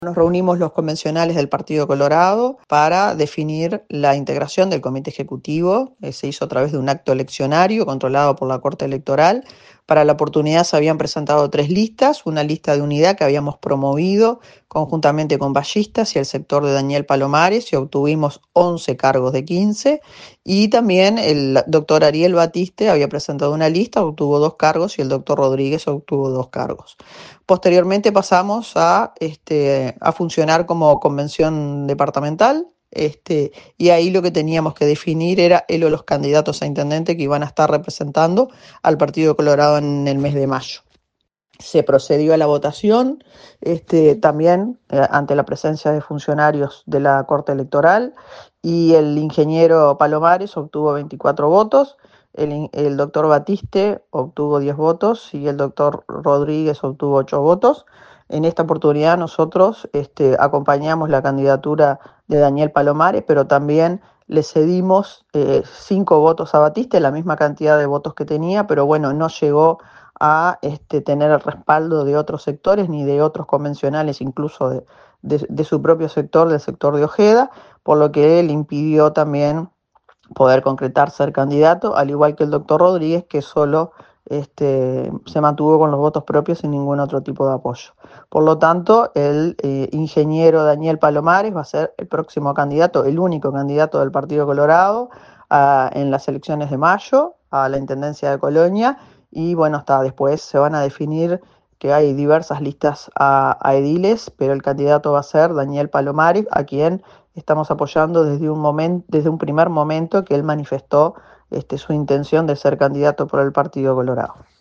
Nos reunimos los convencionales del Partido Colorado para definir la integración del comité ejecutivo. Se hizo a través de un acto eleccionario controlado por la Corte Electoral. Para la oportunidad se habían presentado 3 listas, una lista de unidad que habíamos promovido conjuntamente con Ballistas y el sector de Daniel Palomares, y obtuvimos 11 cargos de 15, y también el doctor Ariel Batiste había presentado una lista, obtuvo 2 cargos, y el doctor Rodríguez obtuvo 2 cargos. Posteriormente pasamos a funcionar como convención departamental, y ahí lo que teníamos que definir era él o los candidatos a intendente que iban a estar representando al Partido Colorado en el mes de mayo. Se procedió a la votación, también ante la presencia de funcionarios de la Corte Electoral, y el ingeniero Palomares obtuvo 24 votos, el doctor Batiste obtuvo 10 votos y el doctor Rodríguez obtuvo 8 votos. En esta oportunidad nosotros acompañamos la candidatura de Daniel Palomares, pero también le cedimos 5 votos a Batiste, la misma cantidad de votos que tenía, pero bueno, no llegó a tener el respaldo de otros sectores ni de otros convencionales, incluso de su propio sector, del sector de Ojeda, por lo que él impidió también poder concretar ser candidato, al igual que el doctor Rodríguez, que solo se mantuvo con los votos propios sin ningún otro tipo de apoyo. Por lo tanto, el ingeniero Daniel Palomares va a ser el próximo candidato, el único candidato del Partido Colorado en las elecciones de mayo a la Intendencia de Colonia, y bueno, hasta después se van a definir, que hay diversas listas a ediles, pero el candidato va a ser Daniel Palomares, a quien estamos apoyando desde un primer momento que él manifestó su intención de ser candidato por el Partido Colorado.